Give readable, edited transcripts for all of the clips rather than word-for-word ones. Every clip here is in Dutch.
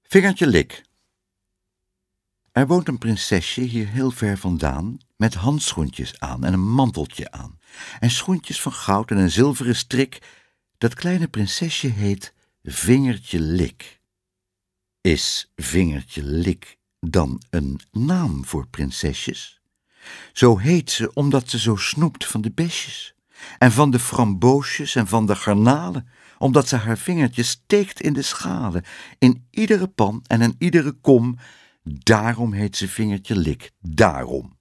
Vingertje Lik. Er woont een prinsesje hier heel ver vandaan, met handschoentjes aan en een manteltje aan, en schoentjes van goud en een zilveren strik. Dat kleine prinsesje heet Vingertje Lik. Is Vingertje Lik dan een naam voor prinsesjes? Zo heet ze omdat ze zo snoept van de besjes, en van de framboosjes en van de garnalen, omdat ze haar vingertjes steekt in de schalen, in iedere pan en in iedere kom. Daarom heet ze Vingertje Lik, daarom.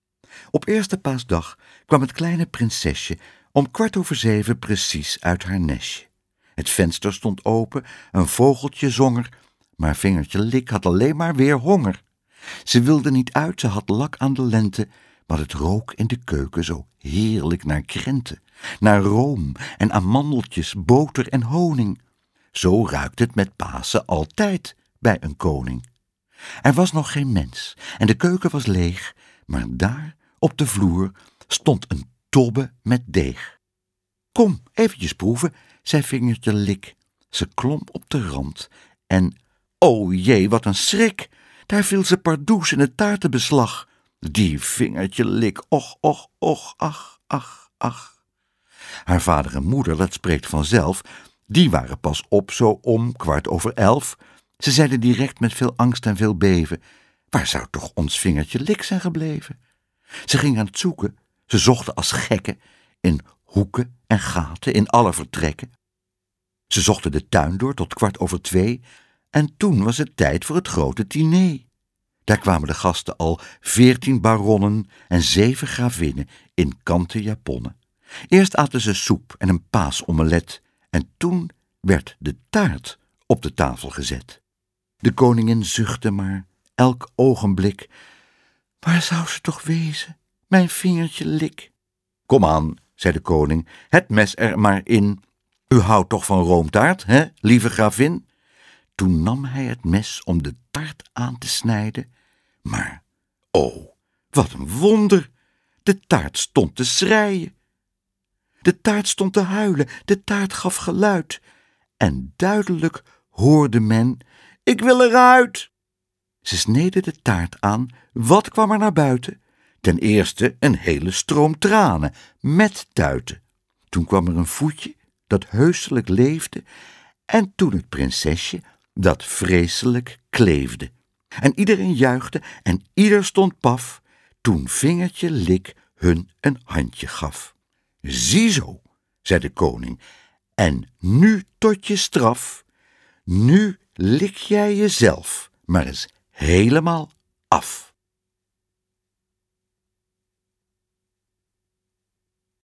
Op eerste paasdag kwam het kleine prinsesje om 6:15 precies uit haar nestje. Het venster stond open, een vogeltje zong er, maar Vingertje Lik had alleen maar weer honger. Ze wilde niet uit, ze had lak aan de lente, maar het rook in de keuken zo heerlijk naar krenten, naar room en amandeltjes, boter en honing. Zo ruikt het met Pasen altijd bij een koning. Er was nog geen mens en de keuken was leeg, maar daar op de vloer stond een tobbe met deeg. Kom, eventjes proeven, zei Vingertje Lik. Ze klom op de rand en, o jee, wat een schrik! Daar viel ze pardoes in het taartenbeslag. Die Vingertje Lik, och, och, och, ach, ach, ach. Haar vader en moeder, dat spreekt vanzelf, die waren pas op zo om 11:15. Ze zeiden direct met veel angst en veel beven: waar zou toch ons Vingertje Lik zijn gebleven? Ze gingen aan het zoeken, ze zochten als gekken, in hoeken en gaten, in alle vertrekken. Ze zochten de tuin door tot 2:15 en toen was het tijd voor het grote diner. Daar kwamen de gasten al 14 baronnen en 7 gravinnen in kanten japonnen. Eerst aten ze soep en een paasomelet en toen werd de taart op de tafel gezet. De koningin zuchtte maar elk ogenblik: waar zou ze toch wezen, mijn Vingertje Lik? Kom aan, zei de koning, het mes er maar in. U houdt toch van roomtaart, hè, lieve gravin? Toen nam hij het mes om de taart aan te snijden, maar, oh, wat een wonder! De taart stond te schreien. De taart stond te huilen, de taart gaf geluid. En duidelijk hoorde men: ik wil eruit! Ze sneden de taart aan, wat kwam er naar buiten? Ten eerste een hele stroom tranen, met tuiten. Toen kwam er een voetje, dat heuselijk leefde, en toen het prinsesje, dat vreselijk kleefde. En iedereen juichte en ieder stond paf, toen Vingertje Lik hun een handje gaf. Ziezo, zei de koning, en nu tot je straf. Nu lik jij jezelf maar eens helemaal af.